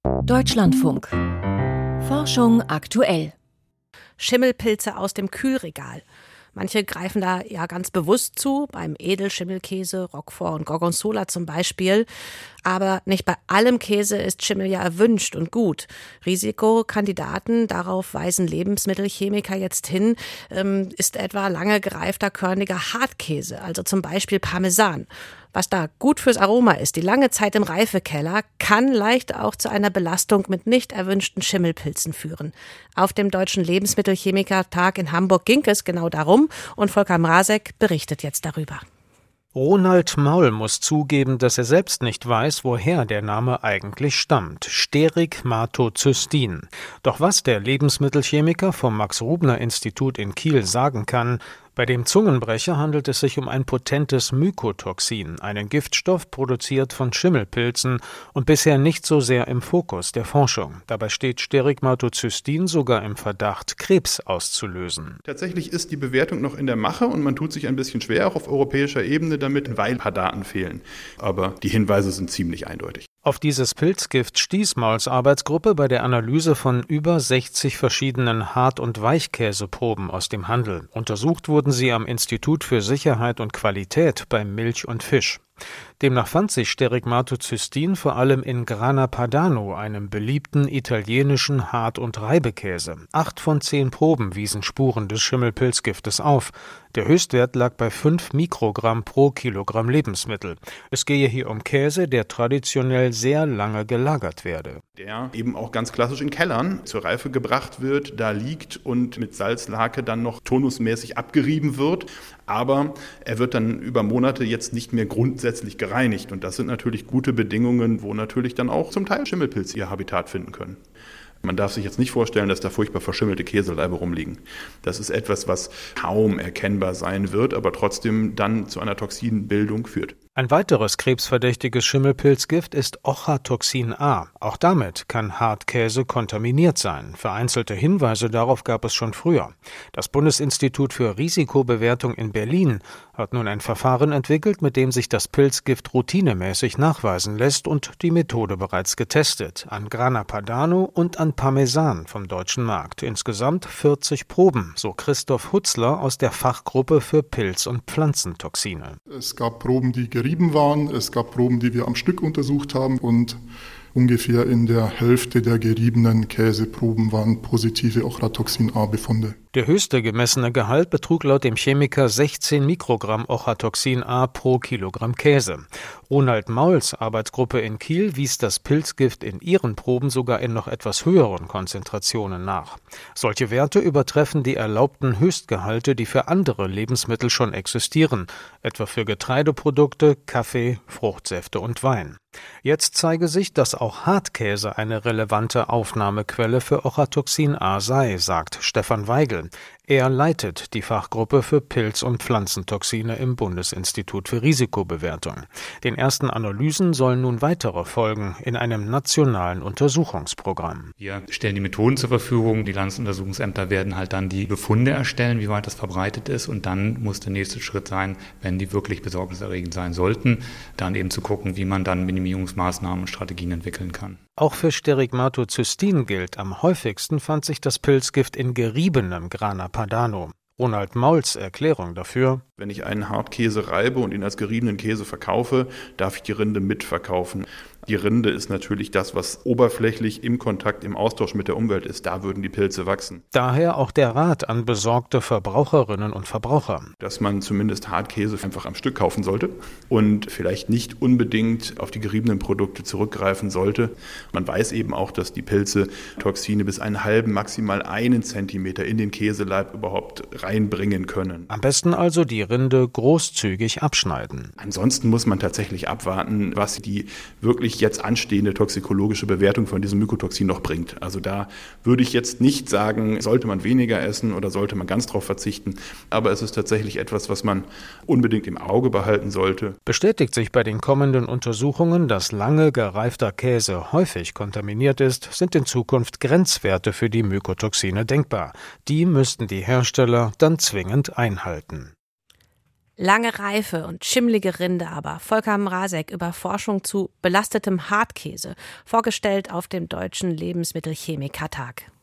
Deutschlandfunk. Forschung aktuell. Schimmelpilze aus dem Kühlregal. Manche greifen da ja ganz bewusst zu, beim Edelschimmelkäse, Roquefort und Gorgonzola zum Beispiel. Aber nicht bei allem Käse ist Schimmel ja erwünscht und gut. Risikokandidaten, darauf weisen Lebensmittelchemiker jetzt hin, ist etwa lange gereifter, körniger Hartkäse, also zum Beispiel Parmesan. Was da gut fürs Aroma ist, die lange Zeit im Reifekeller, kann leicht auch zu einer Belastung mit nicht erwünschten Schimmelpilzen führen. Auf dem Deutschen Lebensmittelchemikertag in Hamburg ging es genau darum und Volker Mrazek berichtet jetzt darüber. Ronald Maul muss zugeben, dass er selbst nicht weiß, woher der Name eigentlich stammt. Sterigmatozystin. Doch was der Lebensmittelchemiker vom Max-Rubner-Institut in Kiel sagen kann: Bei dem Zungenbrecher handelt es sich um ein potentes Mykotoxin, einen Giftstoff produziert von Schimmelpilzen und bisher nicht so sehr im Fokus der Forschung. Dabei steht Sterigmatozystin sogar im Verdacht, Krebs auszulösen. Tatsächlich ist die Bewertung noch in der Mache und man tut sich ein bisschen schwer, auch auf europäischer Ebene damit, weil ein paar Daten fehlen. Aber die Hinweise sind ziemlich eindeutig. Auf dieses Pilzgift stieß Mauls Arbeitsgruppe bei der Analyse von über 60 verschiedenen Hart- und Weichkäseproben aus dem Handel. Untersucht wurden sie am Institut für Sicherheit und Qualität bei Milch und Fisch. Demnach fand sich Sterigmatozystin vor allem in Grana Padano, einem beliebten italienischen Hart- und Reibekäse. 8 von 10 Proben wiesen Spuren des Schimmelpilzgiftes auf. Der Höchstwert lag bei 5 Mikrogramm pro Kilogramm Lebensmittel. Es gehe hier um Käse, der traditionell sehr lange gelagert werde. Der eben auch ganz klassisch in Kellern zur Reife gebracht wird, da liegt und mit Salzlake dann noch tonusmäßig abgerieben wird. Aber er wird dann über Monate jetzt nicht mehr grundsätzlich gereinigt. Und das sind natürlich gute Bedingungen, wo natürlich dann auch zum Teil Schimmelpilze ihr Habitat finden können. Man darf sich jetzt nicht vorstellen, dass da furchtbar verschimmelte Käseleibe rumliegen. Das ist etwas, was kaum erkennbar sein wird, aber trotzdem dann zu einer Toxinbildung führt. Ein weiteres krebsverdächtiges Schimmelpilzgift ist Ochratoxin A. Auch damit kann Hartkäse kontaminiert sein. Vereinzelte Hinweise darauf gab es schon früher. Das Bundesinstitut für Risikobewertung in Berlin hat nun ein Verfahren entwickelt, mit dem sich das Pilzgift routinemäßig nachweisen lässt und die Methode bereits getestet. An Grana Padano und an Parmesan vom deutschen Markt. Insgesamt 40 Proben, so Christoph Hutzler aus der Fachgruppe für Pilz- und Pflanzentoxine. Es gab Proben, die gerieben waren, es gab Proben, die wir am Stück untersucht haben und ungefähr in der Hälfte der geriebenen Käseproben waren positive Ochratoxin-A-Befunde. Der höchste gemessene Gehalt betrug laut dem Chemiker 16 Mikrogramm Ochratoxin A pro Kilogramm Käse. Ronald Mauls Arbeitsgruppe in Kiel wies das Pilzgift in ihren Proben sogar in noch etwas höheren Konzentrationen nach. Solche Werte übertreffen die erlaubten Höchstgehalte, die für andere Lebensmittel schon existieren, etwa für Getreideprodukte, Kaffee, Fruchtsäfte und Wein. Jetzt zeige sich, dass auch Hartkäse eine relevante Aufnahmequelle für Ochratoxin A sei, sagt Stefan Weigel. Er leitet die Fachgruppe für Pilz- und Pflanzentoxine im Bundesinstitut für Risikobewertung. Den ersten Analysen sollen nun weitere folgen in einem nationalen Untersuchungsprogramm. Wir stellen die Methoden zur Verfügung. Die Landesuntersuchungsämter werden halt dann die Befunde erstellen, wie weit das verbreitet ist. Und dann muss der nächste Schritt sein, wenn die wirklich besorgniserregend sein sollten, dann eben zu gucken, wie man dann Minimierungsmaßnahmen und Strategien entwickeln kann. Auch für Sterigmatozystin gilt, am häufigsten fand sich das Pilzgift in geriebenem Grana Padano. Ronald Mauls Erklärung dafür: Wenn ich einen Hartkäse reibe und ihn als geriebenen Käse verkaufe, darf ich die Rinde mitverkaufen. Die Rinde ist natürlich das, was oberflächlich im Kontakt, im Austausch mit der Umwelt ist. Da würden die Pilze wachsen. Daher auch der Rat an besorgte Verbraucherinnen und Verbraucher. Dass man zumindest Hartkäse einfach am Stück kaufen sollte und vielleicht nicht unbedingt auf die geriebenen Produkte zurückgreifen sollte. Man weiß eben auch, dass die Pilze Toxine bis einen halben, maximal 1 Zentimeter in den Käseleib überhaupt reinbringen können. Am besten also die Rinde großzügig abschneiden. Ansonsten muss man tatsächlich abwarten, was die wirklich jetzt anstehende toxikologische Bewertung von diesem Mykotoxin noch bringt. Also da würde ich jetzt nicht sagen, sollte man weniger essen oder sollte man ganz drauf verzichten. Aber es ist tatsächlich etwas, was man unbedingt im Auge behalten sollte. Bestätigt sich bei den kommenden Untersuchungen, dass lange gereifter Käse häufig kontaminiert ist, sind in Zukunft Grenzwerte für die Mykotoxine denkbar. Die müssten die Hersteller dann zwingend einhalten. Lange Reife und schimmlige Rinde aber. Volker Mrazek über Forschung zu belastetem Hartkäse, vorgestellt auf dem Deutschen Lebensmittelchemikertag.